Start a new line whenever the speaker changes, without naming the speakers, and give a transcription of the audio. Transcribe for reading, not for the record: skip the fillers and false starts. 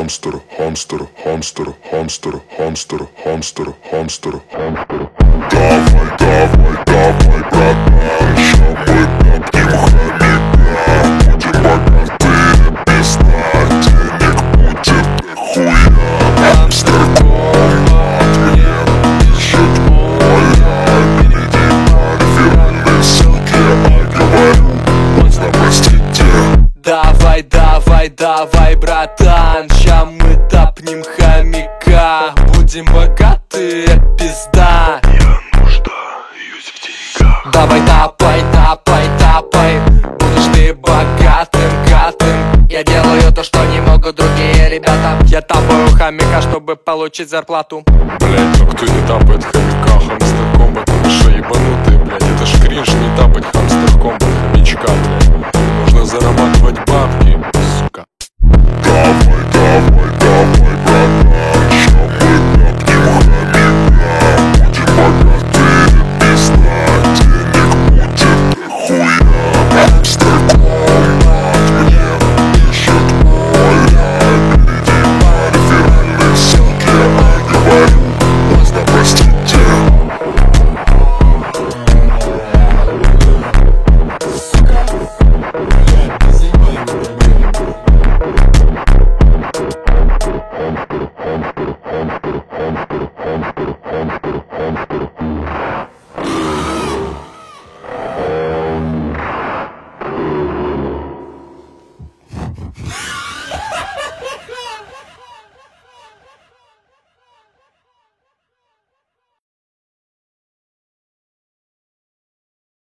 хамстер, хамстер, хамстер, хамстер, хамстер, хамстер, хамстер, хамстер. Давай, давай, давай, братан, ща мы побьем хомяка. Будем богатые без денег, будет дохуя. Амстердам, ответ, ищет моя. Перейди по реферальной ссылке, а говорю, можно простите.
Давай, давай, давай, братан, ща мы тапнем хомяка. Будем богатые, пизда.
Я нуждаюсь в деньгах.
Давай тапай, тапай, тапай, будешь ты богатым, гатым. Я делаю то, что не могут другие ребята. Я тапаю хомяка, чтобы получить зарплату.
Блять, ну кто не тапает хомяка? Хамстер комбат, вы что, ебанутые, блять? Это ж кринж, не тапать хамстер комбат хомячка, блять. Нужно зарабатывать бабки.